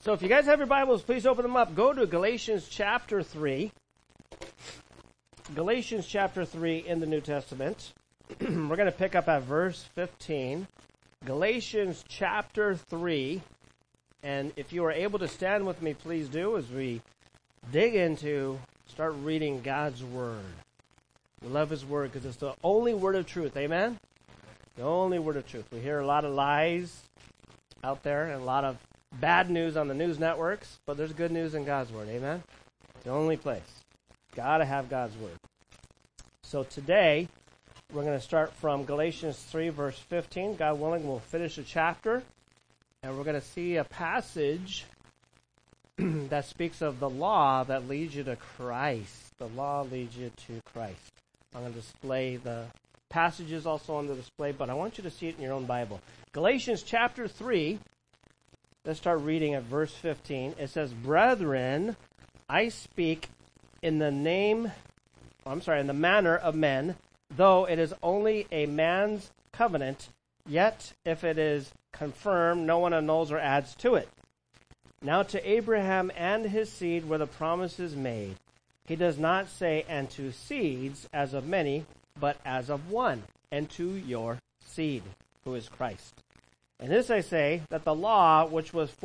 So if you guys have your Bibles, please open them up. Go to Galatians chapter 3. Galatians chapter 3 in the New Testament. We're going to pick up at verse 15. Galatians chapter 3. And if you are able to stand with me, please do as we start reading God's Word. We love His Word because it's the only Word of truth. Amen? The only Word of truth. We hear a lot of lies out there and a lot of bad news on the news networks, but there's good news in God's Word. Amen? It's the only place. Got to have God's Word. So today, we're going to start from Galatians 3, verse 15. God willing, we'll finish the chapter, and we're going to see a passage that speaks of the law that leads you to Christ. The law leads you to Christ. I'm going to display the passages also on the display, but I want you to see it in your own Bible. Galatians chapter 3, let's start reading at verse 15. It says, "Brethren, I speak in the manner of men, though it is only a man's covenant, yet if it is confirmed, no one annuls or adds to it. Now to Abraham and his seed were the promises made. He does not say, and to seeds as of many, but as of one, and to your seed, who is Christ. And this I say, that the law, which was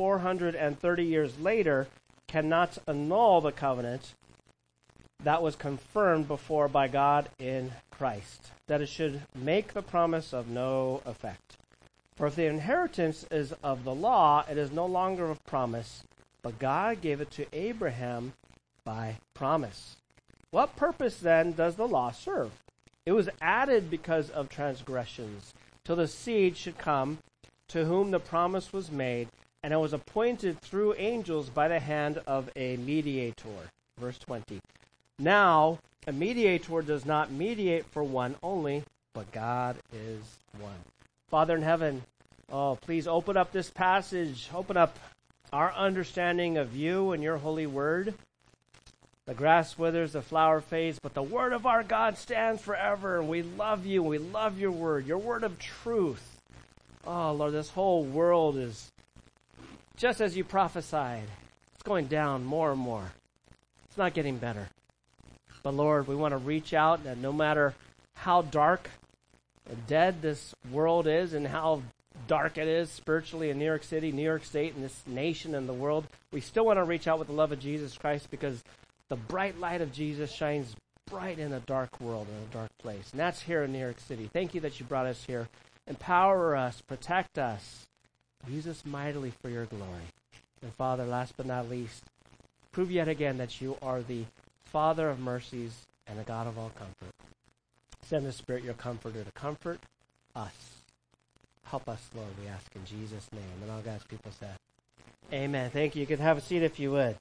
430 years later, cannot annul the covenant that was confirmed before by God in Christ, that it should make the promise of no effect. For if the inheritance is of the law, it is no longer of promise, but God gave it to Abraham by promise. What purpose then does the law serve? It was added because of transgressions, till the seed should come, to whom the promise was made, and it was appointed through angels by the hand of a mediator." Verse 20. "Now, a mediator does not mediate for one only, but God is one." Father in heaven, please open up this passage. Open up our understanding of you and your holy word. The grass withers, the flower fades, but the word of our God stands forever. And we love you. We love your word of truth. Oh, Lord, this whole world is just as you prophesied. It's going down more and more. It's not getting better. But, Lord, we want to reach out, and no matter how dark and dead this world is and how dark it is spiritually in New York City, New York State, and this nation and the world, we still want to reach out with the love of Jesus Christ because the bright light of Jesus shines bright in a dark world, in a dark place. And that's here in New York City. Thank you that you brought us here. Empower us, protect us, use us mightily for your glory. And Father, last but not least, prove yet again that you are the Father of mercies and the God of all comfort. Send the Spirit, your comforter, to comfort us. Help us, Lord, we ask in Jesus' name. And all God's people said, amen. Thank you. You could have a seat if you would.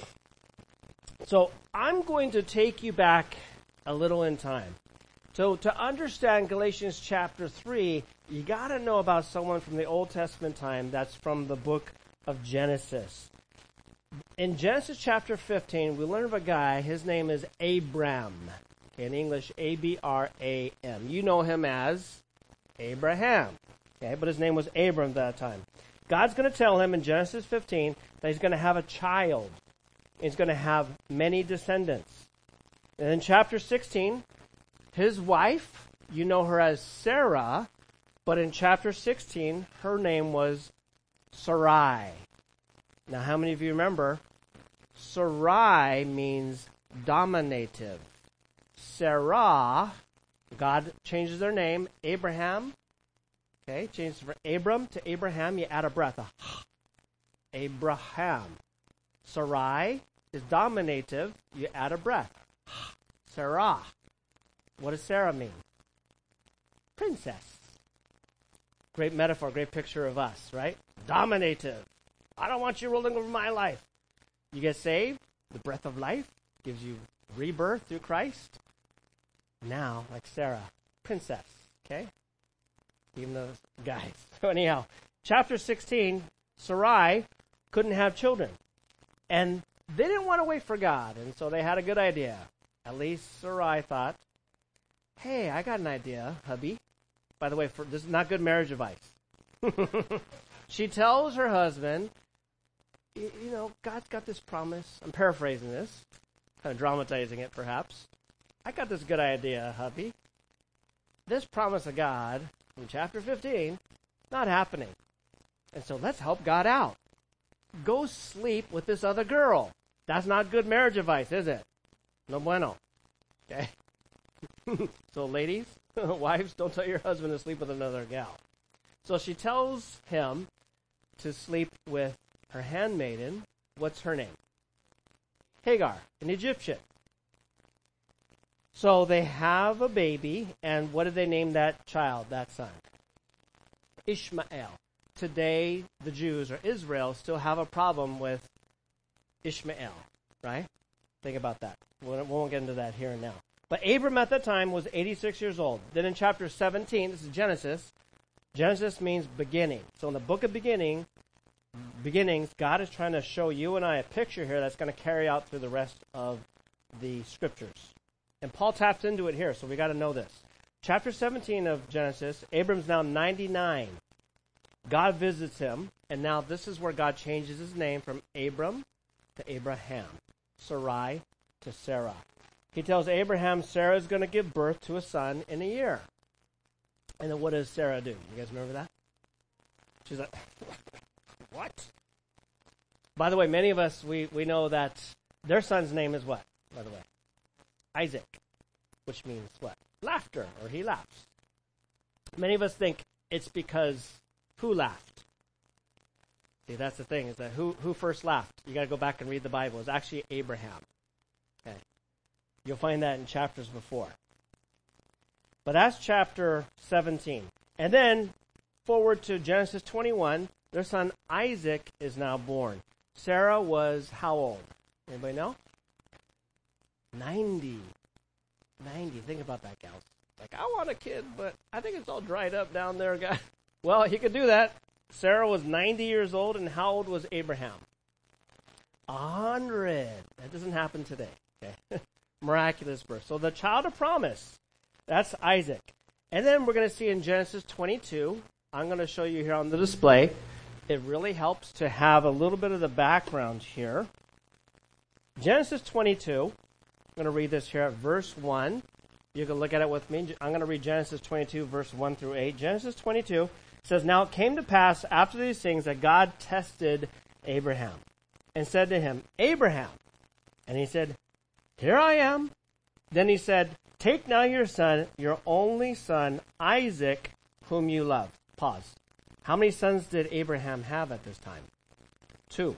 So I'm going to take you back a little in time. So to understand Galatians chapter 3, you got to know about someone from the Old Testament time. That's from the book of Genesis. In Genesis chapter 15, we learn of a guy. His name is Abram. Okay, in English, Abram. You know him as Abraham. Okay, but his name was Abram at that time. God's going to tell him in Genesis 15 that he's going to have a child. He's going to have many descendants. And in chapter 16, his wife, you know her as Sarah, but in chapter 16, her name was Sarai. Now, how many of you remember? Sarai means dominative. Sarah, God changes their name, Abraham. Okay, changes from Abram to Abraham. You add a breath. Abraham. Sarai is dominative. You add a breath. Sarah. What does Sarah mean? Princess. Great metaphor, great picture of us, right? Dominative. I don't want you ruling over my life. You get saved. The breath of life gives you rebirth through Christ. Now, like Sarah, princess. Okay? Even those guys. So anyhow, chapter 16, Sarai couldn't have children. And they didn't want to wait for God. And so they had a good idea. At least Sarai thought, hey, I got an idea, hubby. By the way, this is not good marriage advice. She tells her husband, God's got this promise. I'm paraphrasing this, kind of dramatizing it perhaps. I got this good idea, hubby. This promise of God from chapter 15, not happening. And so let's help God out. Go sleep with this other girl. That's not good marriage advice, is it? No bueno. Okay? So ladies, wives, don't tell your husband to sleep with another gal. So she tells him to sleep with her handmaiden. What's her name? Hagar, an Egyptian. So they have a baby, and what did they name that child, that son? Ishmael. Today, the Jews, or Israel, still have a problem with Ishmael, right? Think about that. We won't get into that here and now. But Abram at that time was 86 years old. Then in chapter 17, this is Genesis. Genesis means beginning. So in the book of beginnings, God is trying to show you and I a picture here that's going to carry out through the rest of the scriptures. And Paul taps into it here, so we got to know this. Chapter 17 of Genesis, Abram's now 99. God visits him, and now this is where God changes his name from Abram to Abraham, Sarai to Sarah. He tells Abraham Sarah is going to give birth to a son in a year. And then what does Sarah do? You guys remember that? She's like, what? By the way, many of us, we know that their son's name is what, by the way? Isaac, which means what? Laughter, or he laughs. Many of us think it's because who laughed? See, that's the thing, is that who first laughed? You got to go back and read the Bible. It's actually Abraham. Okay. You'll find that in chapters before. But that's chapter 17. And then forward to Genesis 21, their son Isaac is now born. Sarah was how old? Anybody know? 90. Think about that, gals. Like, I want a kid, but I think it's all dried up down there, guy. Well, he could do that. Sarah was 90 years old, and how old was Abraham? 100. That doesn't happen today. Okay. Miraculous birth. So the child of promise, that's Isaac. And then we're going to see in Genesis 22, I'm going to show you here on the display. It really helps to have a little bit of the background here. Genesis 22, I'm going to read this here at verse 1. You can look at it with me. I'm going to read Genesis 22, verse 1 through 8. Genesis 22 says, Now it came to pass after these things that God tested Abraham and said to him, Abraham. And he said, Here I am. Then he said, Take now your son, your only son, Isaac, whom you love. Pause. How many sons did Abraham have at this time? 2.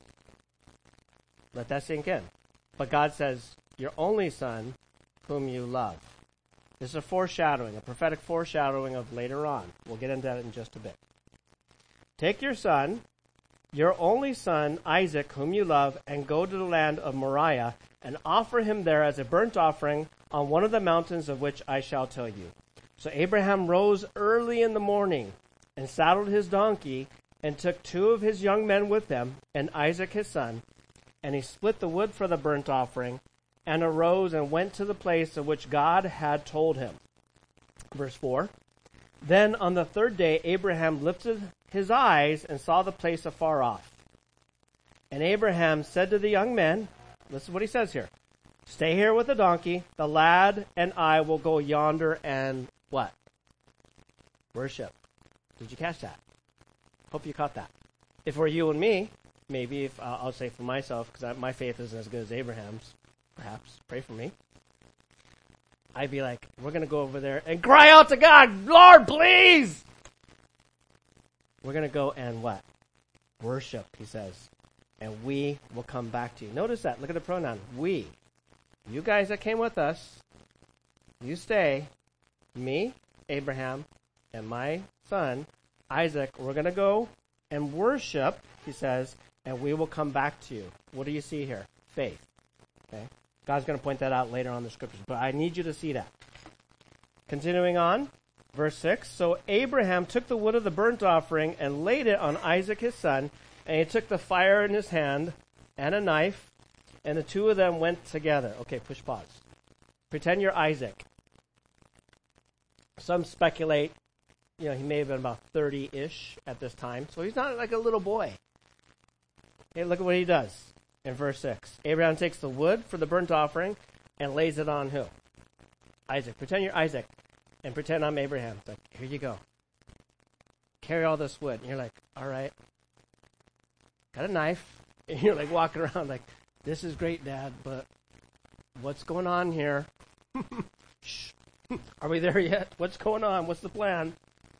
Let that sink in. But God says, Your only son, whom you love. This is a foreshadowing, a prophetic foreshadowing of later on. We'll get into that in just a bit. Take your son, your only son, Isaac, whom you love, and go to the land of Moriah, and offer him there as a burnt offering on one of the mountains of which I shall tell you. So Abraham rose early in the morning, and saddled his donkey, and took 2 of his young men with him, and Isaac his son, and he split the wood for the burnt offering, and arose and went to the place of which God had told him. Verse 4, Then on the 3rd day Abraham lifted his eyes and saw the place afar off. And Abraham said to the young men, this is what he says here, Stay here with the donkey, the lad and I will go yonder and what? Worship. Did you catch that? Hope you caught that. If it were you and me, maybe if I'll say for myself, because my faith isn't as good as Abraham's, perhaps, pray for me. I'd be like, we're going to go over there and cry out to God, Lord, please! We're going to go and what? Worship, he says. And we will come back to you. Notice that. Look at the pronoun. We. You guys that came with us, you stay. Me, Abraham, and my son, Isaac, we're going to go and worship, he says, and we will come back to you. What do you see here? Faith. Okay? God's going to point that out later on in the scriptures, but I need you to see that. Continuing on, verse 6. So Abraham took the wood of the burnt offering and laid it on Isaac his son, and he took the fire in his hand and a knife, and the 2 of them went together. Okay, push pause. Pretend you're Isaac. Some speculate, he may have been about 30-ish at this time, so he's not like a little boy. Hey, look at what he does in verse 6. Abraham takes the wood for the burnt offering and lays it on who? Isaac. Pretend you're Isaac and pretend I'm Abraham. It's like, here you go. Carry all this wood. And you're like, all right. Got a knife. And you're like walking around like, this is great, Dad, but what's going on here? Shh. Are we there yet? What's going on? What's the plan?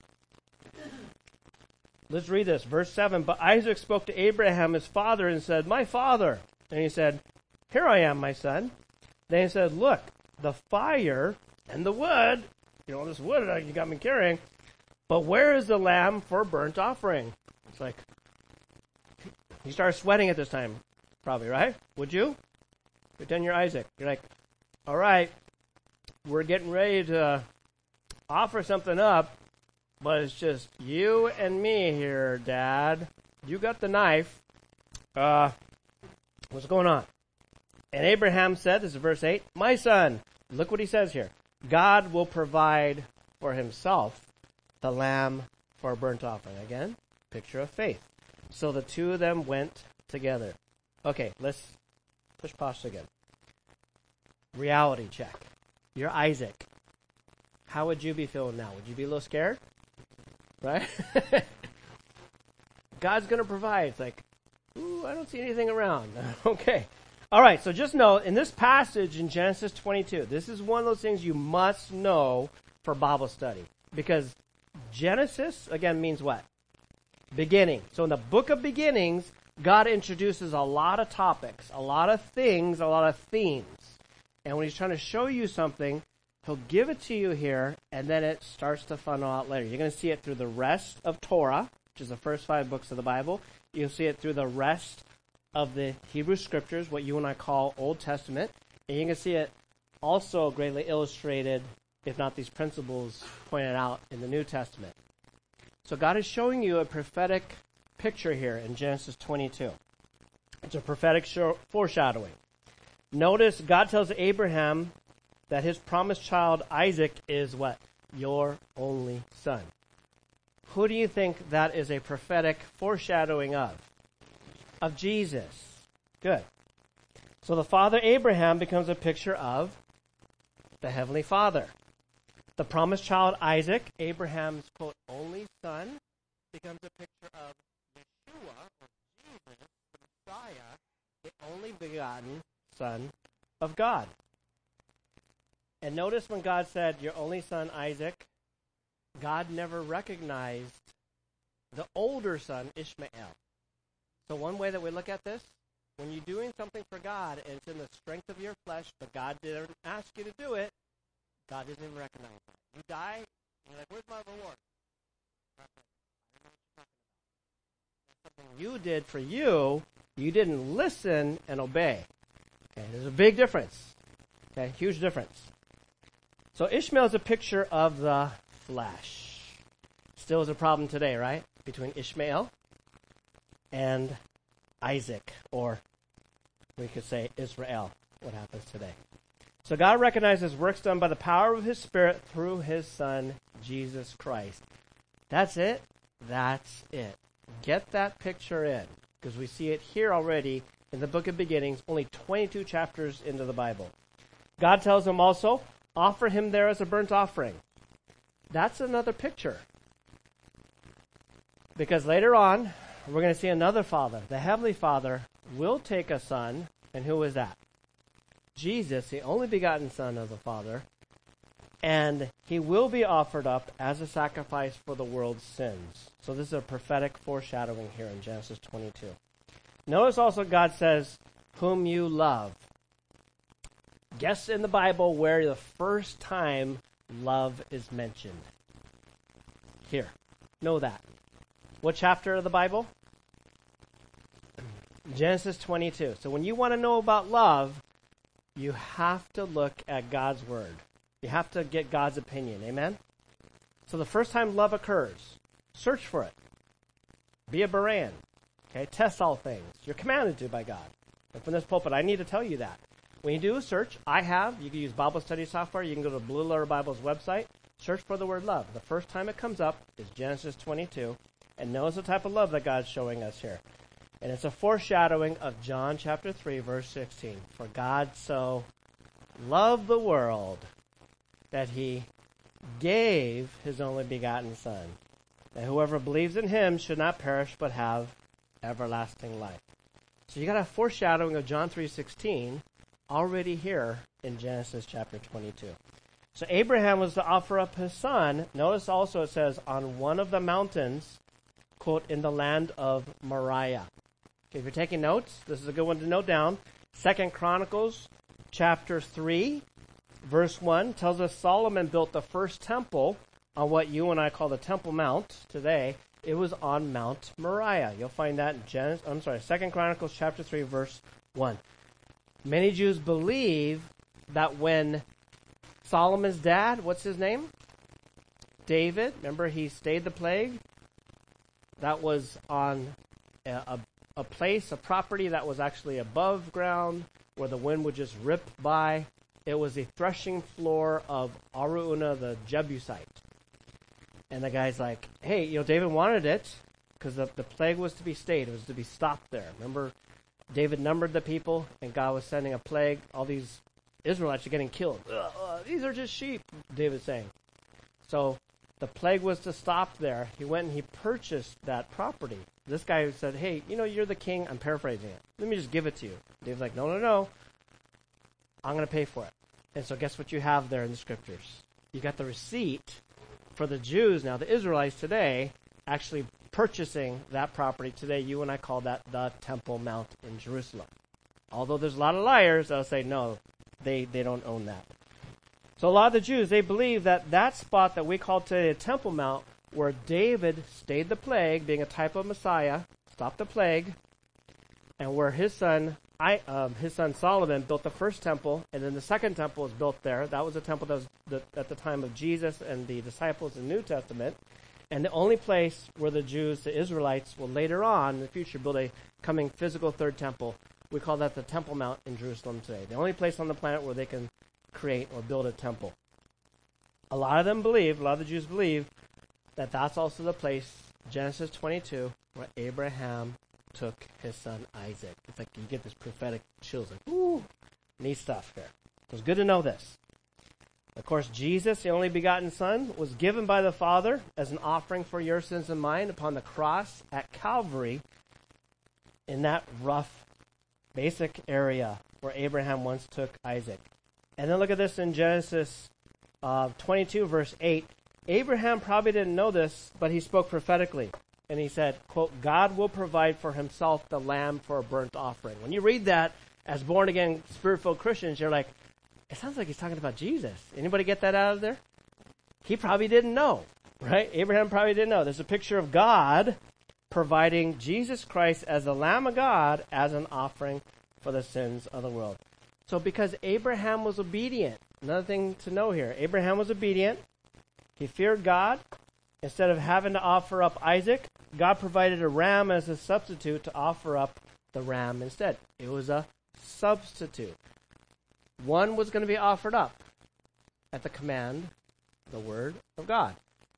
Let's read this. Verse 7. But Isaac spoke to Abraham, his father, and said, my father. And he said, here I am, my son. Then he said, look, the fire and the wood, this wood you got me carrying, but where is the lamb for burnt offering? It's like, you start sweating at this time, probably, right? Would you? Pretend you're Isaac. You're like, all right, we're getting ready to offer something up, but it's just you and me here, Dad. You got the knife. What's going on? And Abraham said, this is verse 8, my son, look what he says here. God will provide for himself the lamb for a burnt offering. Again, picture of faith. So the two of them went together. Okay, let's push pause again. Reality check. You're Isaac. How would you be feeling now? Would you be a little scared? Right? God's going to provide. It's like, ooh, I don't see anything around. Okay. All right, so just know, in this passage in Genesis 22, this is one of those things you must know for Bible study. Because Genesis, again, means what? Beginning. So in the book of beginnings, God introduces a lot of topics, a lot of things, a lot of themes. And when he's trying to show you something, he'll give it to you here, and then it starts to funnel out later. You're going to see it through the rest of Torah, which is the first 5 books of the Bible. You'll see it through the rest of the Hebrew Scriptures, what you and I call Old Testament. And you can see it also greatly illustrated, if not these principles pointed out, in the New Testament. So God is showing you a prophetic picture here in Genesis 22. It's a prophetic foreshadowing. Notice God tells Abraham that his promised child Isaac is what? Your only son. Who do you think that is a prophetic foreshadowing of? Of Jesus. Good. So the father Abraham becomes a picture of the Heavenly Father. The promised child Isaac, Abraham's, quote, only son, becomes a picture of Yeshua, or Jesus, the Messiah, the only begotten Son of God. And notice when God said, your only son Isaac, God never recognized the older son Ishmael. So one way that we look at this, when you're doing something for God and it's in the strength of your flesh, but God didn't ask you to do it, God doesn't even recognize it. You die, and you're like, where's my reward? Something you did for you, you didn't listen and obey. Okay, there's a big difference. Okay, huge difference. So Ishmael is a picture of the flesh. Still is a problem today, right? Between Ishmael and Isaac, or we could say Israel, what happens today. So God recognizes works done by the power of his Spirit through his Son, Jesus Christ. That's it. That's it. Get that picture in, because we see it here already in the book of beginnings, only 22 chapters into the Bible. God tells him also, offer him there as a burnt offering. That's another picture. Because later on, we're going to see another father. The Heavenly Father will take a son, and who is that? Jesus, the only begotten Son of the Father, and he will be offered up as a sacrifice for the world's sins. So this is a prophetic foreshadowing here in Genesis 22. Notice also God says, whom you love. Guess in the Bible where the first time love is mentioned. Here. Know that. What chapter of the Bible? Genesis 22. So when you want to know about love, you have to look at God's Word. You have to get God's opinion. Amen? So the first time love occurs, search for it. Be a Berean. Okay? Test all things. You're commanded to by God. And from this pulpit, I need to tell you that. When you do a search, you can use Bible study software. You can go to Blue Letter Bible's website. Search for the word love. The first time it comes up is Genesis 22. And notice the type of love that God's showing us here. And it's a foreshadowing of John chapter 3, verse 16. For God so loved the world that he gave his only begotten Son, that whoever believes in him should not perish but have everlasting life. So you got a foreshadowing of John 3:16 already here in Genesis chapter 22. So Abraham was to offer up his son. Notice also it says on one of the mountains, quote, in the land of Moriah. Okay, if you're taking notes, this is a good one to note down. 2 Chronicles chapter 3, verse 1 tells us Solomon built the first temple on what you and I call the Temple Mount today. It was on Mount Moriah. You'll find that in 2 Chronicles chapter 3, verse 1. Many Jews believe that when Solomon's dad, what's his name? David, remember he stayed the plague? That was on a place, a property that was actually above ground where the wind would just rip by. It was the threshing floor of Araunah the Jebusite. And the guy's like, hey, David wanted it because the plague was to be stayed. It was to be stopped there. Remember, David numbered the people and God was sending a plague. All these Israelites are getting killed. These are just sheep, David's saying. So the plague was to stop there. He went and he purchased that property. This guy said, hey, you're the king. I'm paraphrasing it. Let me just give it to you. David's like, no. I'm going to pay for it. And so guess what you have there in the scriptures? You got the receipt for the Jews now, the Israelites today, actually purchasing that property. Today, you and I call that the Temple Mount in Jerusalem. Although there's a lot of liars that'll say, no, they don't own that. So a lot of the Jews, they believe that spot that we call today the Temple Mount, where David stayed the plague, being a type of Messiah, stopped the plague, and where his son Solomon built the first temple, and then the second temple was built there. That was a temple that was at the time of Jesus and the disciples in the New Testament. And the only place where the Jews, the Israelites, will later on in the future build a coming physical third temple. We call that the Temple Mount in Jerusalem today. The only place on the planet where they can create or build a temple. A lot of the Jews believe that that's also the place, Genesis 22, where Abraham took his son Isaac. It's like you get this prophetic chills, like, ooh, neat stuff here. So it's good to know this. Of course, Jesus, the only begotten Son, was given by the Father as an offering for your sins and mine upon the cross at Calvary in that rough, basic area where Abraham once took Isaac. And then look at this in Genesis 22, verse 8. Abraham probably didn't know this, but he spoke prophetically. And he said, quote, God will provide for himself the lamb for a burnt offering. When you read that as born-again, spirit-filled Christians, you're like, it sounds like he's talking about Jesus. Anybody get that out of there? He probably didn't know, right? Abraham probably didn't know. There's a picture of God providing Jesus Christ as the Lamb of God as an offering for the sins of the world. So because Abraham was obedient, another thing to know here, Abraham was obedient. He feared God. Instead of having to offer up Isaac, God provided a ram as a substitute to offer up the ram instead. It was a substitute. One was going to be offered up at the command, the word of God.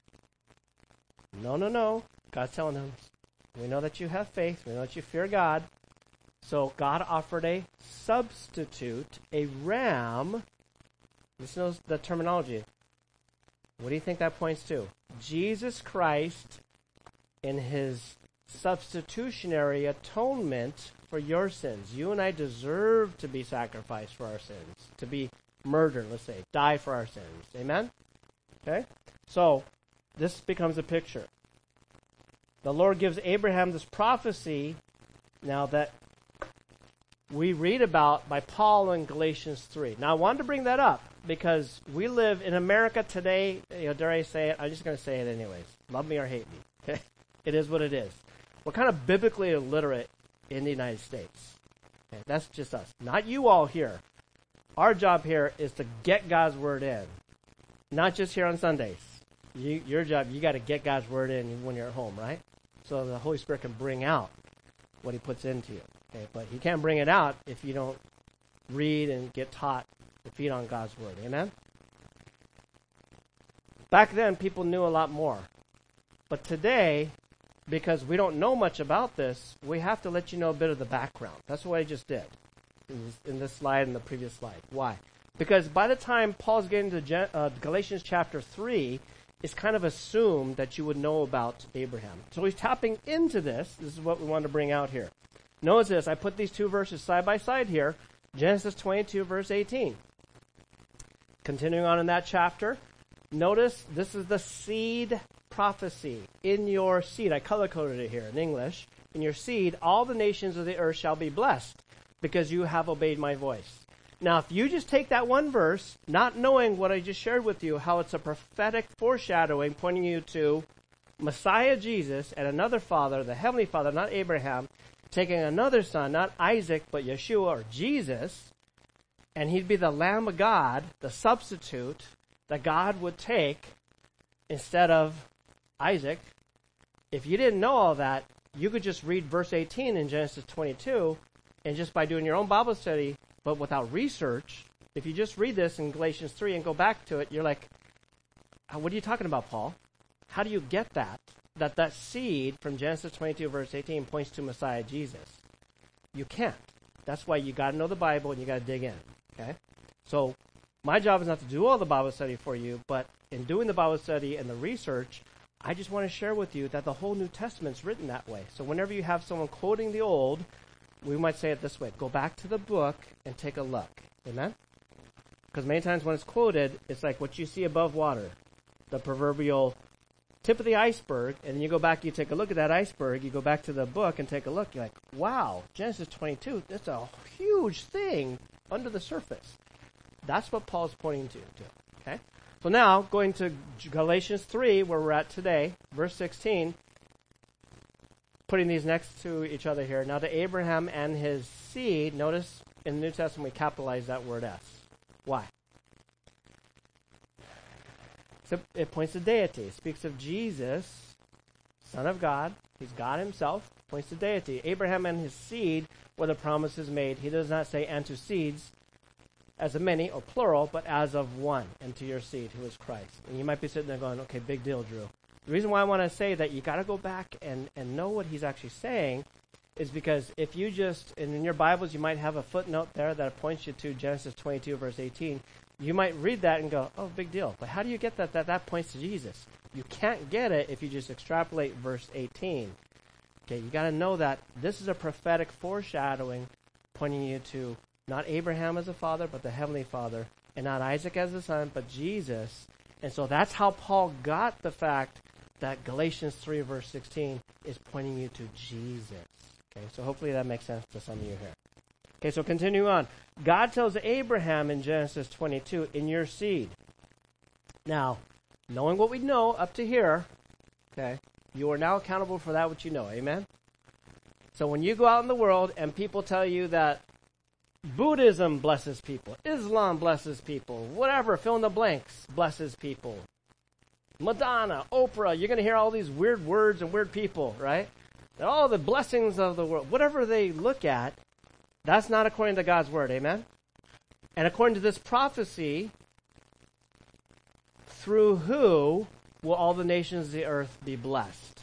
No. God's telling him, we know that you have faith. We know that you fear God. So God offered a substitute, a ram. Listen to the terminology. What do you think that points to? Jesus Christ in his substitutionary atonement for your sins. You and I deserve to be sacrificed for our sins, to be murdered, let's say, die for our sins. Amen? Okay? So, this becomes a picture. The Lord gives Abraham this prophecy now that we read about by Paul in Galatians 3. Now, I wanted to bring that up because we live in America today. Dare I say it? I'm just going to say it anyways. Love me or hate me. Okay? It is what it is. We're kind of biblically illiterate in the United States. Okay? That's just us. Not you all here. Our job here is to get God's word in. Not just here on Sundays. Your job, you got to get God's word in when you're at home, right? So the Holy Spirit can bring out what he puts into you. Okay? But he can't bring it out if you don't read and get taught to feed on God's word. Amen? Back then, people knew a lot more. But today, because we don't know much about this, we have to let you know a bit of the background. That's what I just did in this slide and the previous slide. Why? Because by the time Paul's getting to Galatians chapter 3, it's kind of assumed that you would know about Abraham. So he's tapping into this. This is what we want to bring out here. Notice this. I put these two verses side by side here. Genesis 22, verse 18. Continuing on in that chapter, notice this is the seed prophecy. In your seed, I color-coded it here in English. In your seed, all the nations of the earth shall be blessed because you have obeyed my voice. Now, if you just take that one verse, not knowing what I just shared with you, how it's a prophetic foreshadowing pointing you to Messiah Jesus and another father, the heavenly father, not Abraham, taking another son, not Isaac, but Yeshua or Jesus, and he'd be the Lamb of God, the substitute that God would take instead of Isaac. If you didn't know all that, you could just read verse 18 in Genesis 22, and just by doing your own Bible study, but without research, if you just read this in Galatians 3 and go back to it, you're like, what are you talking about, Paul? How do you get that? That seed from Genesis 22, verse 18 points to Messiah Jesus. You can't. That's why you got to know the Bible and you got to dig in. Okay? So my job is not to do all the Bible study for you, but in doing the Bible study and the research, I just want to share with you that the whole New Testament's written that way. So whenever you have someone quoting the Old, we might say it this way: go back to the book and take a look. Amen? Because many times when it's quoted, it's like what you see above water, the proverbial tip of the iceberg, and then you go back, you take a look at that iceberg, you go back to the book and take a look, you're like, wow, Genesis 22, that's a huge thing under the surface. That's what Paul's pointing to. Okay? So now, going to Galatians 3, where we're at today, verse 16, putting these next to each other here. Now to Abraham and his seed, notice in the New Testament we capitalize that word S. Why? So it points to deity. It speaks of Jesus, Son of God. He's God himself. Points to deity. Abraham and his seed were the promises made. He does not say and to seeds as of many or plural, but as of one, and to your seed, who is Christ. And you might be sitting there going, okay, big deal, Drew. The reason why I want to say that you got to go back and know what he's actually saying is because if you just, and in your Bibles you might have a footnote there that points you to Genesis 22, verse 18. You might read that and go, oh, big deal. But how do you get that points to Jesus? You can't get it if you just extrapolate verse 18. Okay, you got to know that this is a prophetic foreshadowing pointing you to not Abraham as a father, but the Heavenly Father, and not Isaac as a son, but Jesus. And so that's how Paul got the fact that Galatians 3, verse 16 is pointing you to Jesus. Okay, so hopefully that makes sense to some of you here. Okay, so continue on. God tells Abraham in Genesis 22, in your seed. Now, knowing what we know up to here, okay, you are now accountable for that which you know. Amen? So when you go out in the world and people tell you that Buddhism blesses people, Islam blesses people, whatever, fill in the blanks, blesses people. Madonna, Oprah, you're going to hear all these weird words and weird people, right? And all the blessings of the world, whatever they look at, that's not according to God's word, amen? And according to this prophecy, through who will all the nations of the earth be blessed?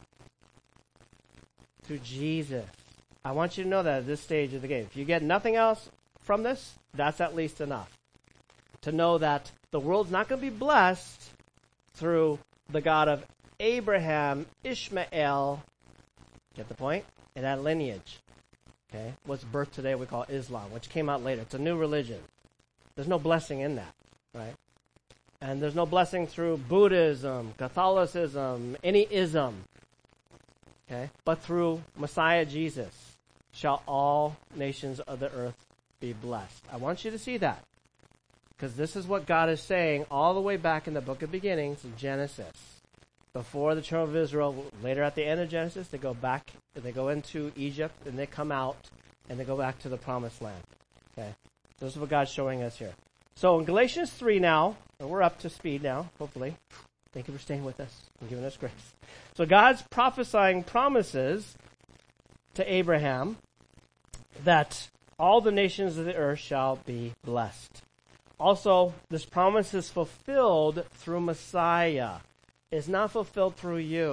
Through Jesus. I want you to know that at this stage of the game. If you get nothing else from this, that's at least enough. To know that the world's not going to be blessed through the God of Abraham, Ishmael, get the point? And that lineage. Okay? What's birthed today we call Islam, which came out later. It's a new religion. There's no blessing in that, right? And there's no blessing through Buddhism, Catholicism, any ism. Okay? But through Messiah Jesus shall all nations of the earth be blessed. I want you to see that. Because this is what God is saying all the way back in the book of beginnings in Genesis. Before the children of Israel, later at the end of Genesis, they go back, they go into Egypt, and they come out, and they go back to the promised land. Okay? This is what God's showing us here. So in Galatians 3 now, and we're up to speed now, hopefully. Thank you for staying with us and giving us grace. So God's prophesying promises to Abraham that all the nations of the earth shall be blessed. Also, this promise is fulfilled through Messiah. It's not fulfilled through you.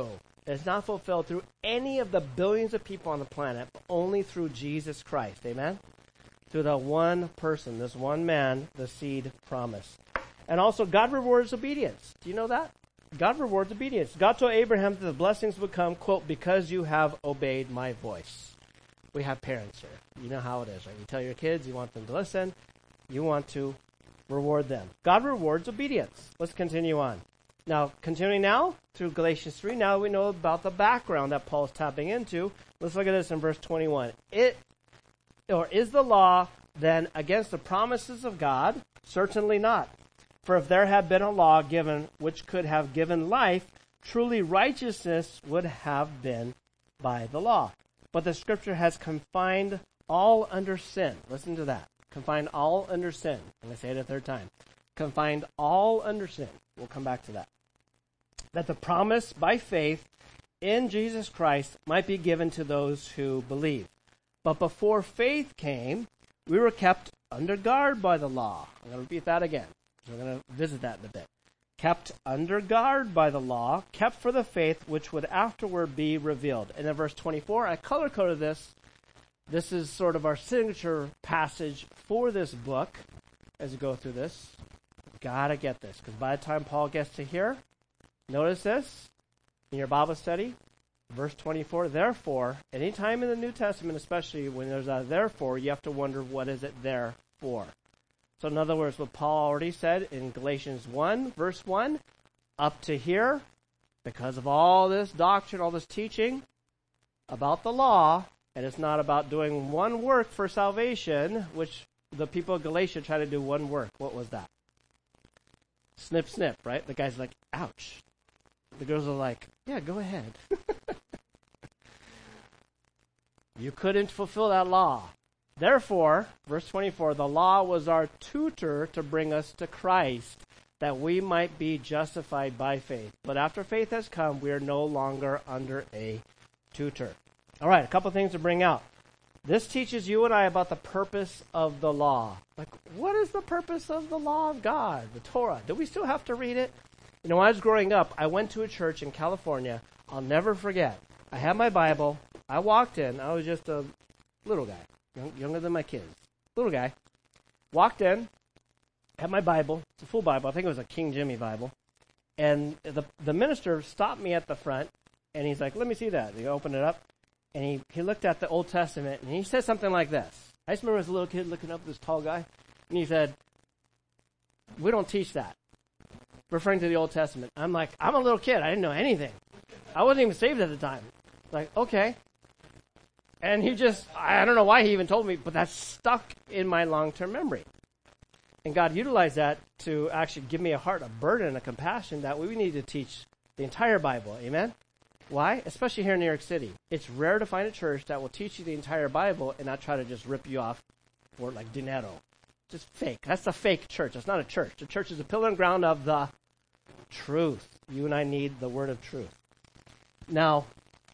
It's not fulfilled through any of the billions of people on the planet, but only through Jesus Christ. Amen? Through the one person, this one man, the seed promise. And also, God rewards obedience. Do you know that? God rewards obedience. God told Abraham that the blessings would come, quote, because you have obeyed my voice. We have parents here. You know how it is, right? You tell your kids, you want them to listen. You want to reward them. God rewards obedience. Let's continue on. Now, continuing now through Galatians 3, now we know about the background that Paul is tapping into. Let's look at this in verse 21. Is the law then against the promises of God? Certainly not. For if there had been a law given which could have given life, truly righteousness would have been by the law. But the scripture has confined all under sin. Listen to that. Confined all under sin. I'm going to say it a third time. Confined all under sin. We'll come back to that. That the promise by faith in Jesus Christ might be given to those who believe. But before faith came, we were kept under guard by the law. I'm going to repeat that again. We're going to visit that in a bit. Kept under guard by the law, kept for the faith which would afterward be revealed. And in verse 24, I color-coded this. This is sort of our signature passage for this book as we go through this. Got to get this, because by the time Paul gets to here, notice this in your Bible study, verse 24, therefore, anytime in the New Testament, especially when there's a therefore, you have to wonder what is it there for. So in other words, what Paul already said in Galatians 1, verse 1, up to here, because of all this doctrine, all this teaching about the law, and it's not about doing one work for salvation, which the people of Galatia try to do one work. What was that? Snip, snip, right? The guy's like, ouch. The girls are like, yeah, go ahead. You couldn't fulfill that law. Therefore, verse 24, the law was our tutor to bring us to Christ, that we might be justified by faith. But after faith has come, we are no longer under a tutor. All right, a couple things to bring out. This teaches you and I about the purpose of the law. Like, what is the purpose of the law of God, the Torah? Do we still have to read it? You know, when I was growing up, I went to a church in California. I'll never forget. I had my Bible. I walked in. I was just a little guy. Younger than my kids. Little guy. Walked in, had my Bible. It's a full Bible. I think it was a King Jimmy Bible. And the minister stopped me at the front, and he's like, let me see that. He opened it up, and he looked at the Old Testament, and he said something like this. I just remember as a little kid looking up at this tall guy, and he said, we don't teach that, referring to the Old Testament. I'm like, I'm a little kid. I didn't know anything. I wasn't even saved at the time. Like, okay. And he just, I don't know why he even told me, but that's stuck in my long-term memory. And God utilized that to actually give me a heart, a burden, a compassion that we need to teach the entire Bible. Amen? Why? Especially here in New York City. It's rare to find a church that will teach you the entire Bible and not try to just rip you off for like dinero. Just fake. That's a fake church. It's not a church. The church is a pillar and ground of the truth. You and I need the word of truth. Now,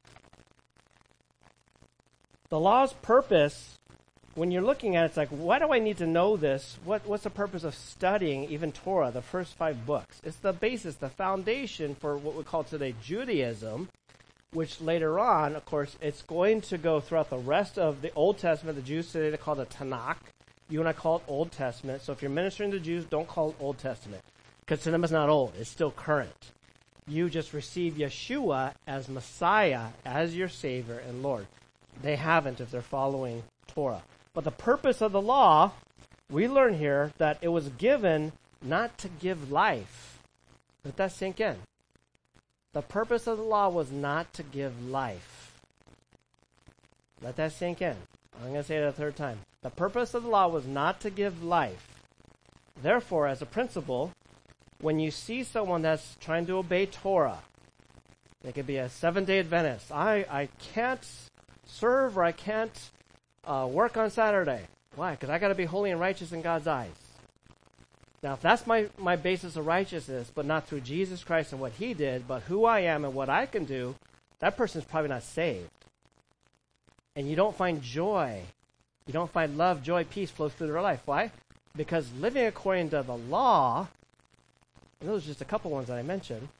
the law's purpose, when you're looking at it, it's like, why do I need to know this? What's the purpose of studying even Torah, the first 5 books? It's the basis, the foundation for what we call today Judaism, which later on, of course, it's going to go throughout the rest of the Old Testament. The Jews today, they call it Tanakh. You and I call it Old Testament. So if you're ministering to Jews, don't call it Old Testament, because to them it's not old. It's still current. You just receive Yeshua as Messiah, as your Savior and Lord. They haven't if they're following Torah. But the purpose of the law, we learn here that it was given not to give life. Let that sink in. The purpose of the law was not to give life. Let that sink in. I'm going to say it a third time. The purpose of the law was not to give life. Therefore, as a principle, when you see someone that's trying to obey Torah, it could be a Seventh-day Adventist. I can't serve or I can't work on Saturday. Why? Because I got to be holy and righteous in God's eyes. Now, if that's my basis of righteousness, but not through Jesus Christ and what he did, but who I am and what I can do, that person's probably not saved. And you don't find joy. You don't find love, joy, peace flow through their life. Why? Because living according to the law, and those are just a couple ones that I mentioned,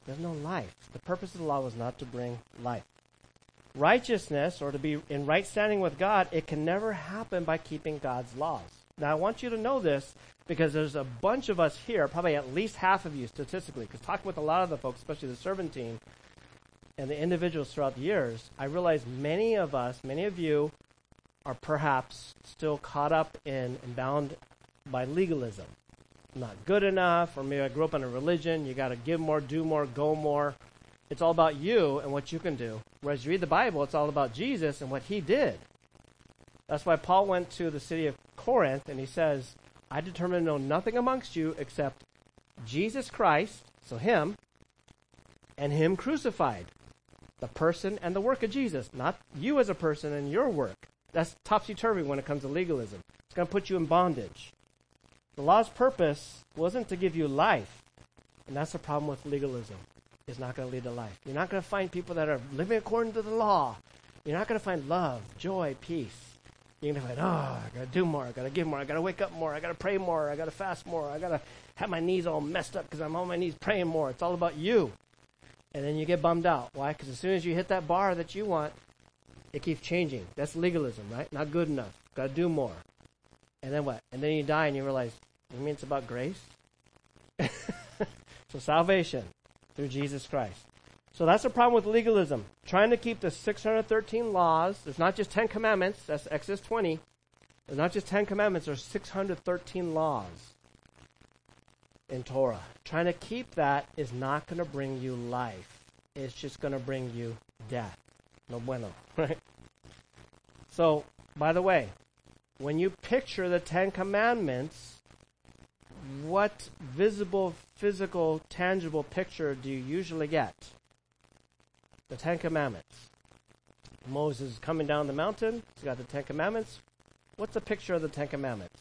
There's no life. The purpose of the law was not to bring life. Righteousness, or to be in right standing with God, it can never happen by keeping God's laws. Now, I want you to know this because there's a bunch of us here, probably at least half of you statistically, because talking with a lot of the folks, especially the servant team and the individuals throughout the years, I realize many of you are perhaps still caught up in and bound by legalism. Not good enough, or maybe I grew up in a religion, you got to give more, do more, go more. It's all about you and what you can do. Whereas you read the Bible, it's all about Jesus and what he did. That's why Paul went to the city of Corinth and he says, I determined to know nothing amongst you except Jesus Christ, so him, and him crucified. The person and the work of Jesus, not you as a person and your work. That's topsy-turvy when it comes to legalism. It's going to put you in bondage. The law's purpose wasn't to give you life, and that's the problem with legalism. It's not going to lead to life. You're not going to find people that are living according to the law. You're not going to find love, joy, peace. You're going to find, I got to do more, I got to give more, I got to wake up more, I got to pray more, I got to fast more, I got to have my knees all messed up because I'm on my knees praying more. It's all about you. And then you get bummed out. Why? Because as soon as you hit that bar that you want, it keeps changing. That's legalism, right? Not good enough. Got to do more. And then what? And then you die and you realize, you mean it's about grace? So salvation through Jesus Christ. So that's the problem with legalism. Trying to keep the 613 laws. There's not just 10 commandments. That's Exodus 20. There's not just 10 commandments. There's 613 laws in Torah. Trying to keep that is not going to bring you life. It's just going to bring you death. No bueno. Right? So, by the way, when you picture the 10 commandments, what visible, physical, tangible picture do you usually get? The 10 commandments. Moses is coming down the mountain. He's got the 10 commandments. What's the picture of the 10 commandments?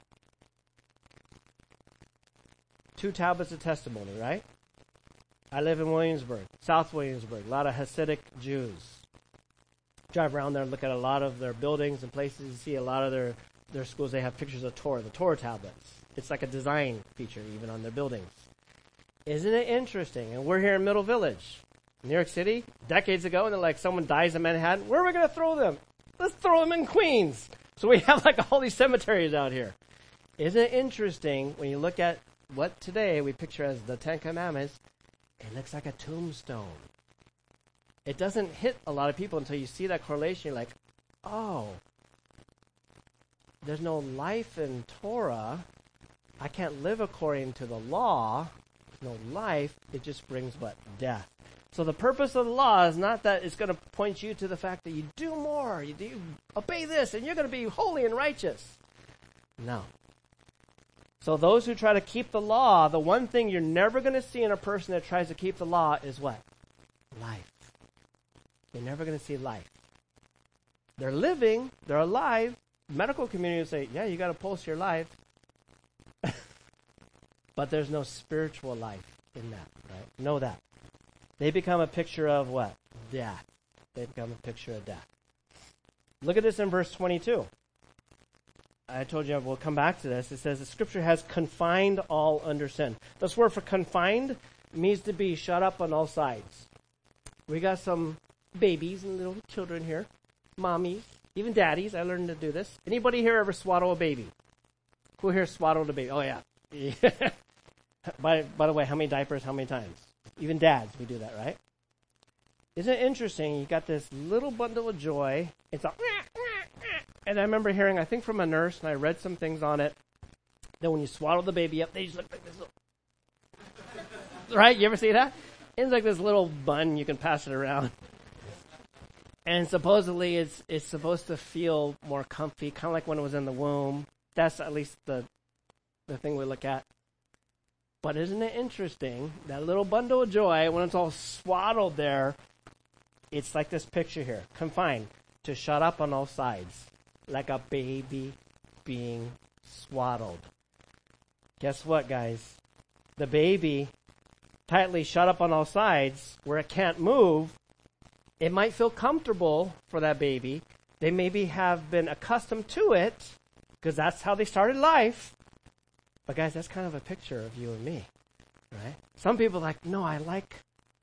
2 tablets of testimony, right? I live in Williamsburg, South Williamsburg, a lot of Hasidic Jews. Drive around there and look at a lot of their buildings and places. You see a lot of their schools, they have pictures of Torah, the Torah tablets. It's like a design feature even on their buildings. Isn't it interesting? And we're here in Middle Village, New York City, decades ago, and they're like, someone dies in Manhattan. Where are we going to throw them? Let's throw them in Queens. So we have like all these cemeteries out here. Isn't it interesting when you look at what today we picture as the 10 Commandments, it looks like a tombstone. It doesn't hit a lot of people until you see that correlation. You're like, oh, there's no life in Torah. I can't live according to the law. There's no life. It just brings what? Death. So the purpose of the law is not that it's going to point you to the fact that you do more, you obey this, and you're going to be holy and righteous. No. So those who try to keep the law, the one thing you're never going to see in a person that tries to keep the law is what? Life. You're never going to see life. They're living, they're alive. Medical community will say, yeah, you got to pulse your life. But there's no spiritual life in that, right? Know that. They become a picture of what? Death. They become a picture of death. Look at this in verse 22. I told you we'll come back to this. It says, the scripture has confined all under sin. This word for confined means to be shut up on all sides. We got some babies and little children here, mommies, even daddies. I learned to do this. Anybody here ever swaddle a baby? Who here swaddled a baby? Oh, yeah. By the way, how many diapers, how many times? Even dads, we do that, right? Isn't it interesting? You got this little bundle of joy. It's all, and I remember hearing, I think from a nurse, and I read some things on it, that when you swaddle the baby up, they just look like this little, right? You ever see that? It's like this little bun, you can pass it around. And supposedly it's supposed to feel more comfy, kind of like when it was in the womb. That's at least the thing we look at. But isn't it interesting, that little bundle of joy, when it's all swaddled there, it's like this picture here, confined, to shut up on all sides, like a baby being swaddled. Guess what, guys? The baby, tightly shut up on all sides, where it can't move, it might feel comfortable for that baby. They maybe have been accustomed to it, because that's how they started life. But guys, that's kind of a picture of you and me, right? Some people are like, no, I like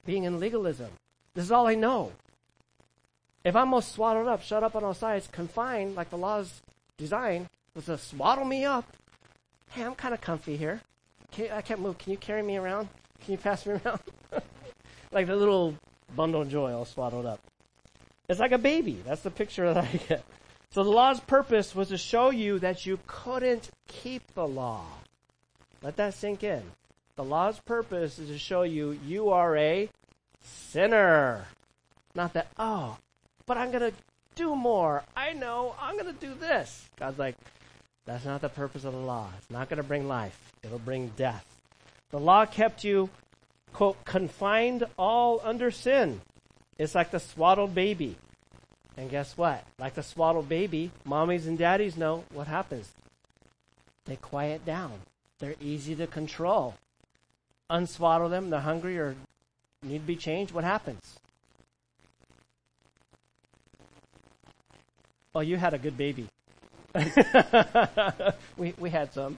being in legalism. This is all I know. If I'm all swaddled up, shut up on all sides, confined, like the law's designed, was to swaddle me up. Hey, I'm kind of comfy here. I can't move. Can you carry me around? Can you pass me around? Like the little bundle of joy all swaddled up. It's like a baby. That's the picture that I get. So the law's purpose was to show you that you couldn't keep the law. Let that sink in. The law's purpose is to show you you are a sinner. Not that, but I'm going to do more. I know, I'm going to do this. God's like, that's not the purpose of the law. It's not going to bring life. It'll bring death. The law kept you, quote, confined all under sin. It's like the swaddled baby. And guess what? Like the swaddled baby, mommies and daddies know what happens. They quiet down. They're easy to control. Unswaddle them, they're hungry or need to be changed. What happens? Oh, you had a good baby. we had some.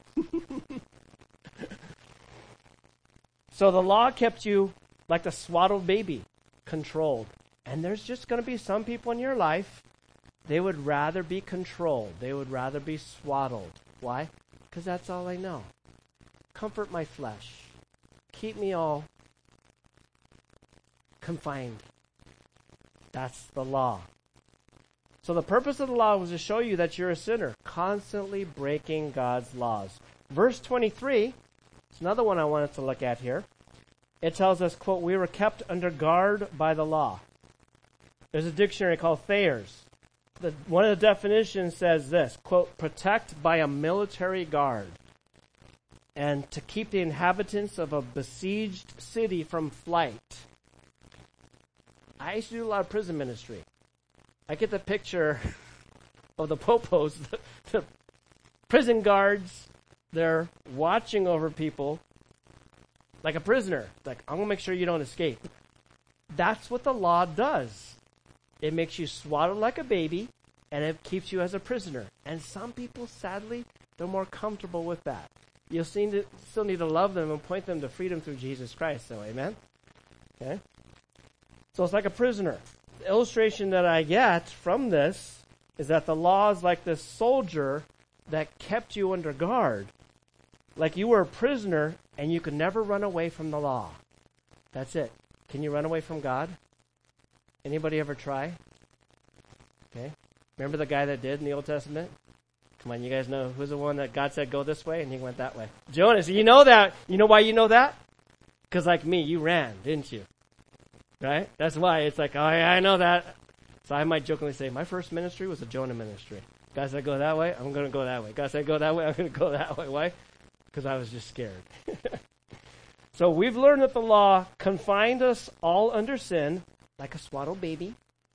So the law kept you like the swaddled baby, controlled. And there's just going to be some people in your life, they would rather be controlled. They would rather be swaddled. Why? Because that's all I know. Comfort my flesh. Keep me all confined. That's the law. So the purpose of the law was to show you that you're a sinner, constantly breaking God's laws. Verse 23, it's another one I wanted to look at here. It tells us, quote, we were kept under guard by the law. There's a dictionary called Thayer's. One of the definitions says this, quote, protect by a military guard and to keep the inhabitants of a besieged city from flight. I used to do a lot of prison ministry. I get the picture of the popos, the prison guards, they're watching over people like a prisoner. Like, I'm going to make sure you don't escape. That's what the law does. It makes you swaddled like a baby, and it keeps you as a prisoner. And some people, sadly, they're more comfortable with that. You'll still need to love them and point them to freedom through Jesus Christ, though, amen? Okay? So it's like a prisoner. The illustration that I get from this is that the law is like this soldier that kept you under guard. Like you were a prisoner, and you could never run away from the law. That's it. Can you run away from God? Anybody ever try? Okay. Remember the guy that did in the Old Testament? Come on, you guys know who's the one that God said go this way and he went that way? Jonah. So you know that. You know why you know that? Because like me, you ran, didn't you? Right? That's why it's like, oh yeah, I know that. So I might jokingly say, my first ministry was a Jonah ministry. God said go that way, I'm going to go that way. God said go that way, I'm going to go that way. Why? Because I was just scared. So we've learned that the law confined us all under sin, like a swaddled baby,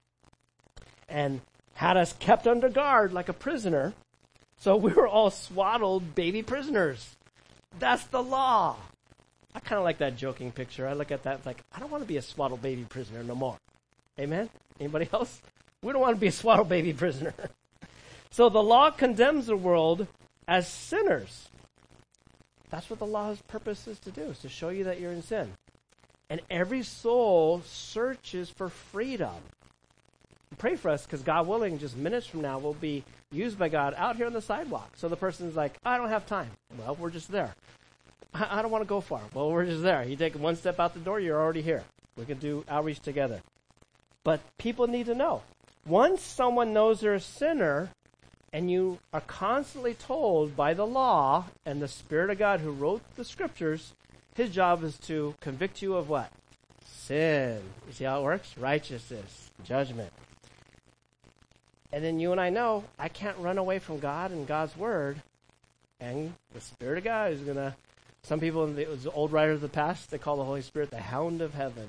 and had us kept under guard like a prisoner. So we were all swaddled baby prisoners. That's the law. I kind of like that joking picture. I look at that, it's like, I don't want to be a swaddled baby prisoner no more. Amen? Anybody else? We don't want to be a swaddled baby prisoner. So the law condemns the world as sinners. That's what the law's purpose is to do, is to show you that you're in sin. And every soul searches for freedom. Pray for us, because God willing, just minutes from now, we'll be used by God out here on the sidewalk. So the person's like, I don't have time. Well, we're just there. I don't want to go far. Well, we're just there. You take one step out the door, you're already here. We can do outreach together. But people need to know. Once someone knows they're a sinner, and you are constantly told by the law and the Spirit of God who wrote the scriptures, his job is to convict you of what? Sin. You see how it works? Righteousness, judgment. And then you and I know I can't run away from God and God's word. And the Spirit of God is going to, some people, the old writers of the past, they call the Holy Spirit the hound of heaven.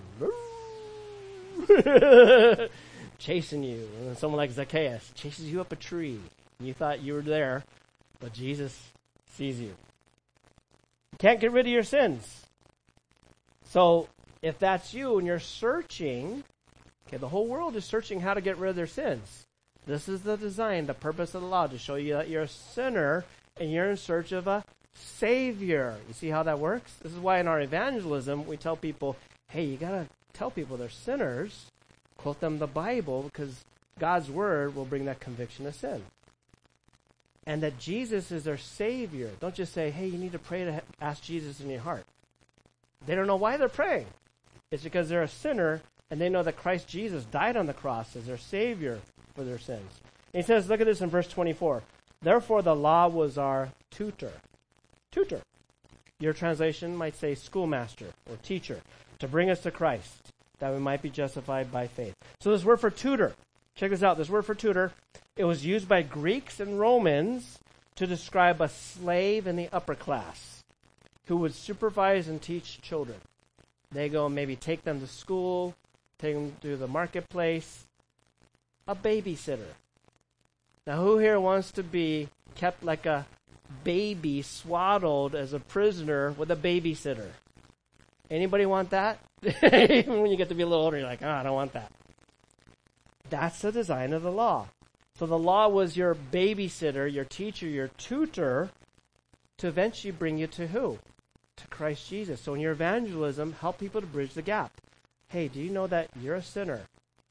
Chasing you. And then someone like Zacchaeus chases you up a tree. And you thought you were there, but Jesus sees you. You can't get rid of your sins. So if that's you and you're searching, okay, the whole world is searching how to get rid of their sins. This is the design, the purpose of the law, to show you that you're a sinner and you're in search of a Savior. You see how that works? This is why in our evangelism we tell people, hey, you got to tell people they're sinners, quote them the Bible, because God's word will bring that conviction of sin. And that Jesus is their Savior. Don't just say, hey, you need to pray to ask Jesus in your heart. They don't know why they're praying. It's because they're a sinner, and they know that Christ Jesus died on the cross as their Savior for their sins. And he says, look at this in verse 24. Therefore the law was our tutor. Tutor. Your translation might say schoolmaster or teacher, to bring us to Christ, that we might be justified by faith. So this word for tutor, check this out. This word for tutor, it was used by Greeks and Romans to describe a slave in the upper class who would supervise and teach children. They go and maybe take them to school, take them to the marketplace. A babysitter. Now, who here wants to be kept like a baby, swaddled as a prisoner with a babysitter? Anybody want that? Even when you get to be a little older, you're like, I don't want that. That's the design of the law. So the law was your babysitter, your teacher, your tutor, to eventually bring you to who? To Christ Jesus. So in your evangelism, help people to bridge the gap. Hey, do you know that you're a sinner?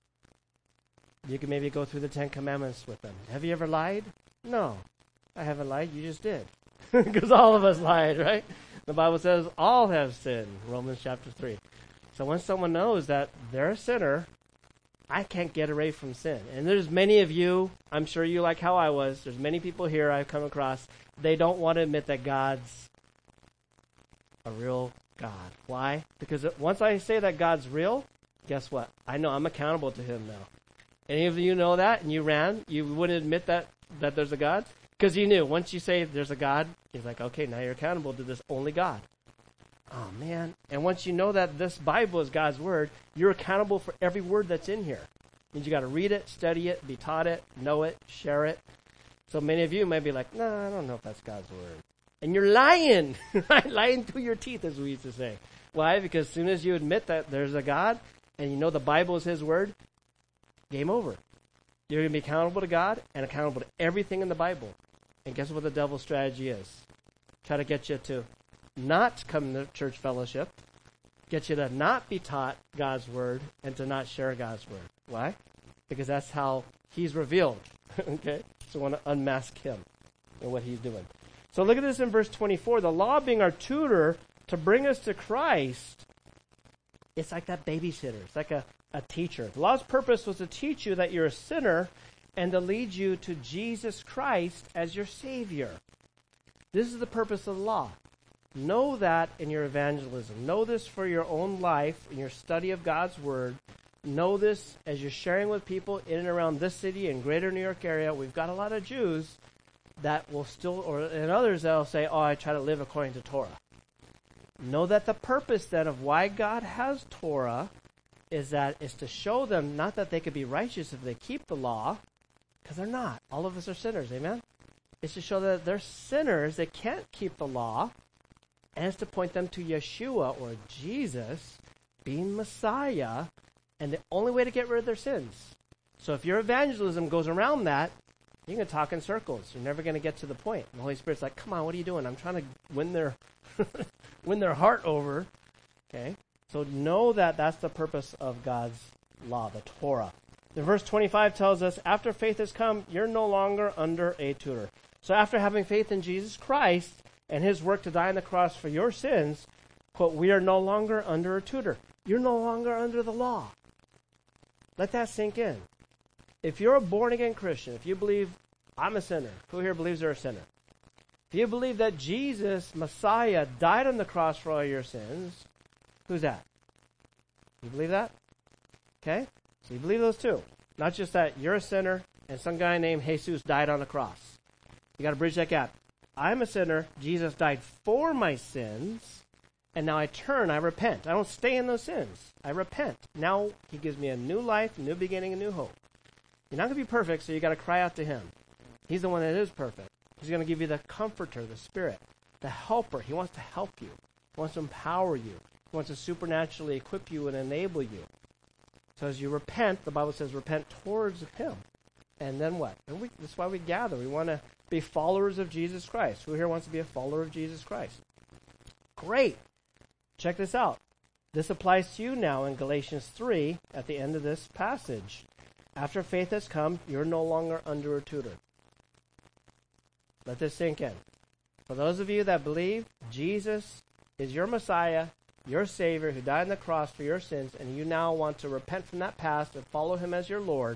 You can maybe go through the 10 Commandments with them. Have you ever lied? No, I haven't lied. You just did. Because all of us lied, right? The Bible says all have sinned, Romans chapter 3. So when someone knows that they're a sinner, I can't get away from sin. And there's many of you, I'm sure you like how I was, there's many people here I've come across, they don't want to admit that God's a real God. Why? Because once I say that God's real, guess what? I know I'm accountable to him now. Any of you know that and you ran? You wouldn't admit that there's a God? Because you knew. Once you say there's a God, he's like, okay, now you're accountable to this only God. Oh, man. And once you know that this Bible is God's word, you're accountable for every word that's in here. It means you got to read it, study it, be taught it, know it, share it. So many of you might be like, no, I don't know if that's God's word. And you're lying. Lying through your teeth, as we used to say. Why? Because as soon as you admit that there's a God and you know the Bible is his word, game over. You're going to be accountable to God and accountable to everything in the Bible. And guess what the devil's strategy is? Try to get you to not come to church fellowship, get you to not be taught God's word, and to not share God's word. Why? Because that's how he's revealed. Okay? So I want to unmask him and what he's doing. So look at this in verse 24. The law being our tutor to bring us to Christ, it's like that babysitter. It's like a teacher. The law's purpose was to teach you that you're a sinner and to lead you to Jesus Christ as your Savior. This is the purpose of the law. Know that in your evangelism. Know this for your own life, in your study of God's Word. Know this as you're sharing with people in and around this city and greater New York area. We've got a lot of Jews that will still, and others that will say, I try to live according to Torah. Know that the purpose then of why God has Torah is to show them not that they could be righteous if they keep the law, because they're not. All of us are sinners, amen? It's to show that they're sinners, they can't keep the law, and it's to point them to Yeshua or Jesus being Messiah and the only way to get rid of their sins. So if your evangelism goes around that, you're going to talk in circles. You're never going to get to the point. The Holy Spirit's like, come on, what are you doing? I'm trying to win their heart over. Okay? So know that that's the purpose of God's law, the Torah. The verse 25 tells us, after faith has come, you're no longer under a tutor. So after having faith in Jesus Christ and his work to die on the cross for your sins, quote, we are no longer under a tutor. You're no longer under the law. Let that sink in. If you're a born-again Christian, if you believe I'm a sinner, who here believes they're a sinner? If you believe that Jesus, Messiah, died on the cross for all your sins, who's that? You believe that? Okay? So you believe those two. Not just that you're a sinner and some guy named Jesus died on the cross. You got to bridge that gap. I'm a sinner. Jesus died for my sins. And now I turn, I repent. I don't stay in those sins. I repent. Now he gives me a new life, a new beginning, a new hope. You're not going to be perfect, so you got to cry out to him. He's the one that is perfect. He's going to give you the comforter, the Spirit, the helper. He wants to help you. He wants to empower you. He wants to supernaturally equip you and enable you. So as you repent, the Bible says repent towards him. And then what? And that's why we gather. We want to be followers of Jesus Christ. Who here wants to be a follower of Jesus Christ? Great. Check this out. This applies to you now in Galatians 3 at the end of this passage. After faith has come, you're no longer under a tutor. Let this sink in. For those of you that believe Jesus is your Messiah, your Savior, who died on the cross for your sins, and you now want to repent from that past and follow him as your Lord,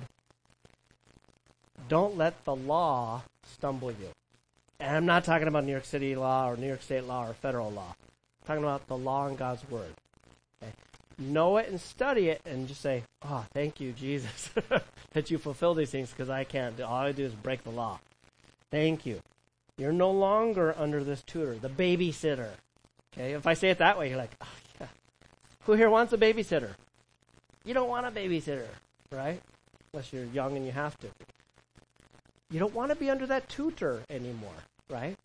don't let the law stumble you. And I'm not talking about New York City law or New York State law or federal law. I'm talking about the law in God's Word. Okay? Know it and study it and just say, oh, thank you, Jesus, that you fulfill these things because I can't. All I do is break the law. Thank you. You're no longer under this tutor, the babysitter. Okay, if I say it that way, you're like, oh, yeah. Who here wants a babysitter? You don't want a babysitter, right? Unless you're young and you have to. You don't want to be under that tutor anymore, right?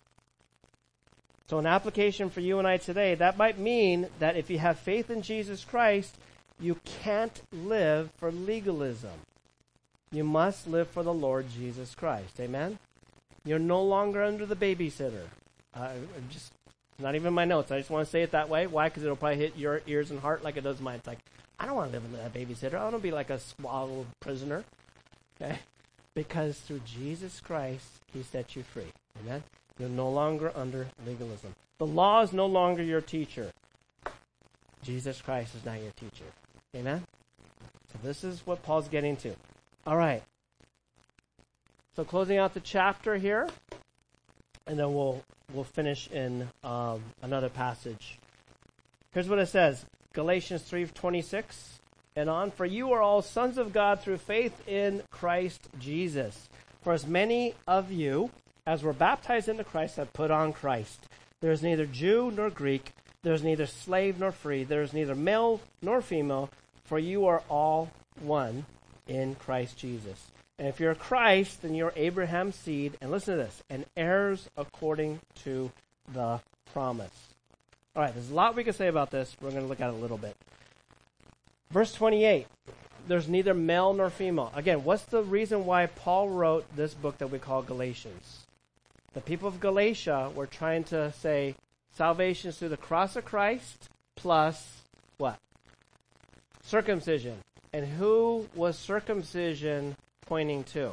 So an application for you and I today, that might mean that if you have faith in Jesus Christ, you can't live for legalism. You must live for the Lord Jesus Christ. Amen? You're no longer under the babysitter. Not even my notes. I just want to say it that way. Why? Because it'll probably hit your ears and heart like it does mine. It's like, I don't want to live under that babysitter. I want to be like a small prisoner. Okay? Because through Jesus Christ, he set you free. Amen? You're no longer under legalism. The law is no longer your teacher. Jesus Christ is now your teacher. Amen? So this is what Paul's getting to. All right. So closing out the chapter here, and then we'll finish in another passage. Here's what it says. Galatians 3:26 and on. For you are all sons of God through faith in Christ Jesus. For as many of you as were baptized into Christ have put on Christ. There is neither Jew nor Greek. There is neither slave nor free. There is neither male nor female. For you are all one in Christ Jesus. And if you're Christ, then you're Abraham's seed. And listen to this. And heirs according to the promise. All right, there's a lot we can say about this. We're going to look at it a little bit. Verse 28, there's neither male nor female. Again, what's the reason why Paul wrote this book that we call Galatians? The people of Galatia were trying to say salvation is through the cross of Christ plus what? Circumcision. And who was circumcision pointing to?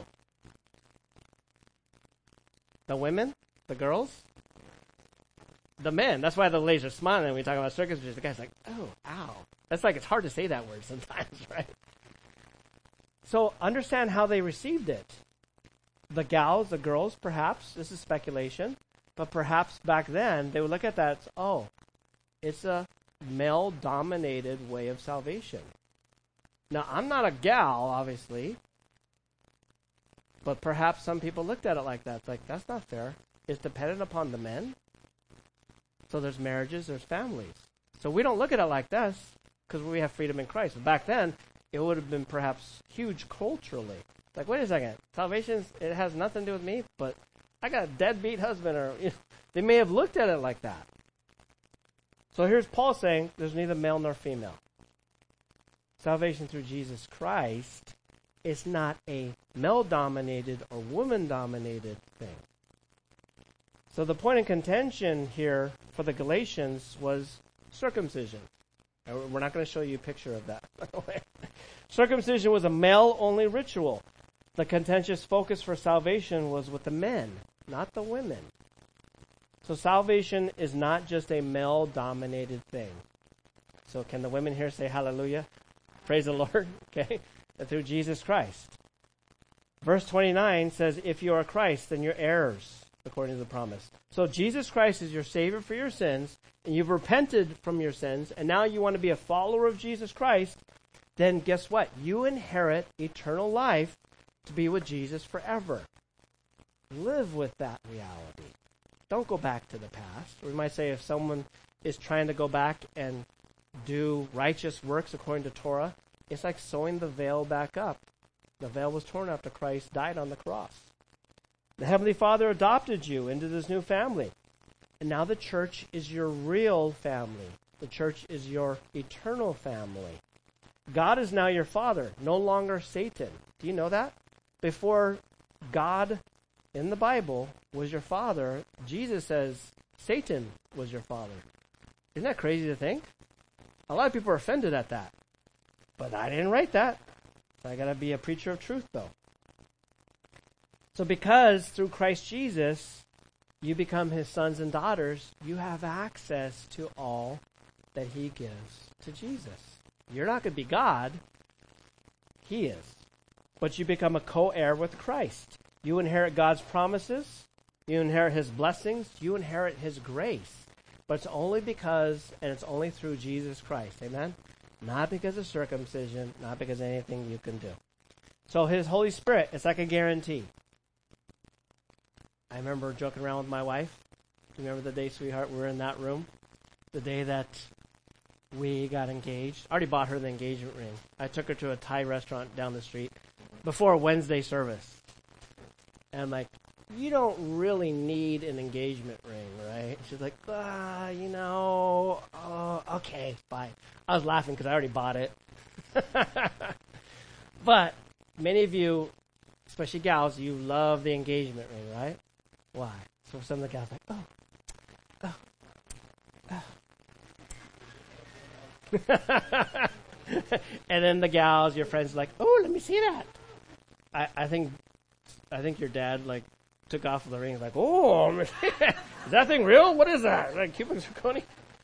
The women? The girls? The men. That's why the ladies are smiling when we talk about circumcision. The guy's like, oh, ow. That's like, it's hard to say that word sometimes, right? So understand how they received it. The gals, the girls, perhaps, this is speculation, but perhaps back then they would look at that as, oh, it's a male-dominated way of salvation. Now, I'm not a gal, obviously, but perhaps some people looked at it like that. It's like, that's not fair. It's dependent upon the men. So there's marriages, there's families. So we don't look at it like this because we have freedom in Christ. But back then, it would have been perhaps huge culturally. Like, wait a second, salvation, it has nothing to do with me, but I got a deadbeat husband. Or they may have looked at it like that. So here's Paul saying there's neither male nor female. Salvation through Jesus Christ is not a male-dominated or woman-dominated thing. So the point of contention here for the Galatians was circumcision. We're not going to show you a picture of that, by the way. Circumcision was a male-only ritual. The contentious focus for salvation was with the men, not the women. So salvation is not just a male-dominated thing. So can the women here say hallelujah? Praise the Lord, okay? Through Jesus Christ. Verse 29 says, if you are Christ, then you're heirs, according to the promise. So Jesus Christ is your Savior for your sins, and you've repented from your sins, and now you want to be a follower of Jesus Christ, then guess what? You inherit eternal life to be with Jesus forever. Live with that reality. Don't go back to the past. We might say if someone is trying to go back and do righteous works according to Torah, it's like sewing the veil back up. The veil was torn after Christ died on the cross. The Heavenly Father adopted you into this new family. And now the church is your real family. The church is your eternal family. God is now your father, no longer Satan. Do you know that? Before God in the Bible was your father, Jesus says Satan was your father. Isn't that crazy to think? A lot of people are offended at that. But I didn't write that. So I got to be a preacher of truth, though. So because through Christ Jesus, you become his sons and daughters, you have access to all that he gives to Jesus. You're not going to be God. He is. But you become a co-heir with Christ. You inherit God's promises. You inherit his blessings. You inherit his grace. But it's only because, and it's only through Jesus Christ. Amen? Not because of circumcision, not because of anything you can do. So his Holy Spirit, it's like a guarantee. I remember joking around with my wife. Do you remember the day, sweetheart, we were in that room? The day that we got engaged. I already bought her the engagement ring. I took her to a Thai restaurant down the street before a Wednesday service. And I'm like, you don't really need an engagement ring, right? She's like, okay, fine. I was laughing because I already bought it. But many of you, especially gals, you love the engagement ring, right? Why? So some of the gals are like, and then the gals, your friends, are like, oh, let me see that. I think your dad took off the ring, like, oh, is that thing real? What is that? Like Cuban zirconia?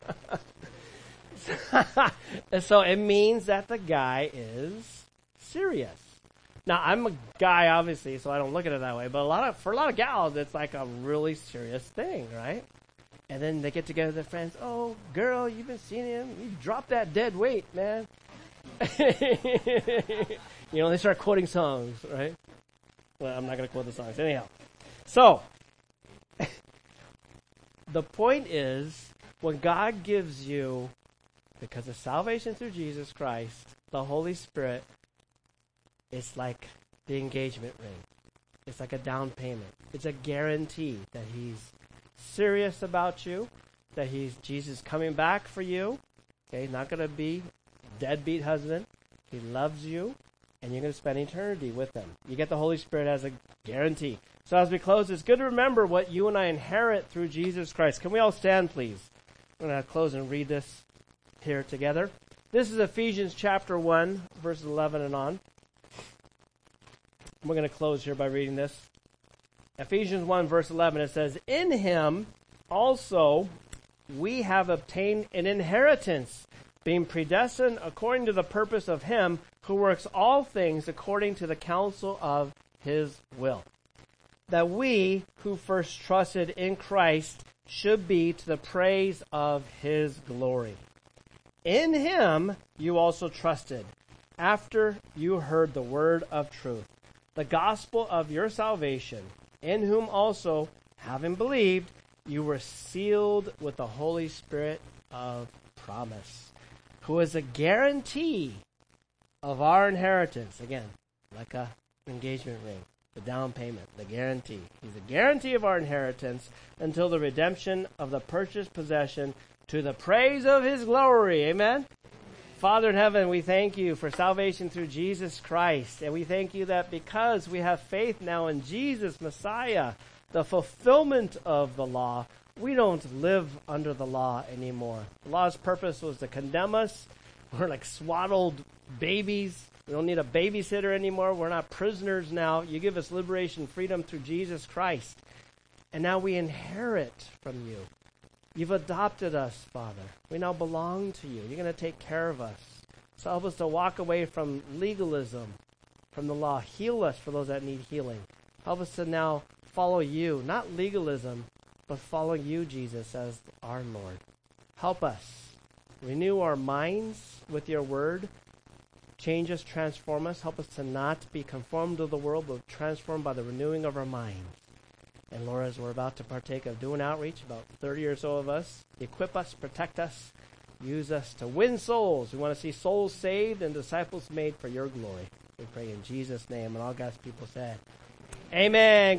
So it means that the guy is serious. Now, I'm a guy, obviously, so I don't look at it that way. But for a lot of gals, it's like a really serious thing, right? And then they get together with their friends. Oh, girl, you've been seeing him. You dropped that dead weight, man. They start quoting songs, right? Well, I'm not going to quote the songs. Anyhow. So, the point is, when God gives you, because of salvation through Jesus Christ, the Holy Spirit, it's like the engagement ring. It's like a down payment. It's a guarantee that he's serious about you, that Jesus coming back for you. Okay, not going to be deadbeat husband. He loves you, and you're going to spend eternity with him. You get the Holy Spirit as a guarantee. So as we close, it's good to remember what you and I inherit through Jesus Christ. Can we all stand, please? I'm going to close and read this here together. This is Ephesians chapter 1, verses 11 and on. We're going to close here by reading this. Ephesians 1, verse 11, it says, in him also we have obtained an inheritance, being predestined according to the purpose of him who works all things according to the counsel of his will, that we who first trusted in Christ should be to the praise of his glory. In him you also trusted, after you heard the word of truth, the gospel of your salvation, in whom also, having believed, you were sealed with the Holy Spirit of promise, who is a guarantee of our inheritance. Again, like an engagement ring, the down payment, the guarantee. He's a guarantee of our inheritance until the redemption of the purchased possession, to the praise of his glory. Amen? Father in heaven, we thank you for salvation through Jesus Christ. And we thank you that because we have faith now in Jesus, Messiah, the fulfillment of the law, we don't live under the law anymore. The law's purpose was to condemn us. We're like swaddled babies. We don't need a babysitter anymore. We're not prisoners now. You give us liberation, freedom through Jesus Christ. And now we inherit from you. You've adopted us, Father. We now belong to you. You're going to take care of us. So help us to walk away from legalism, from the law. Heal us for those that need healing. Help us to now follow you, not legalism, but follow you, Jesus, as our Lord. Help us. Renew our minds with your word. Change us, transform us. Help us to not be conformed to the world, but transformed by the renewing of our minds. And Lord, as we're about to partake of doing outreach, about 30 or so of us, equip us, protect us, use us to win souls. We want to see souls saved and disciples made for your glory. We pray in Jesus' name. And all God's people said, amen.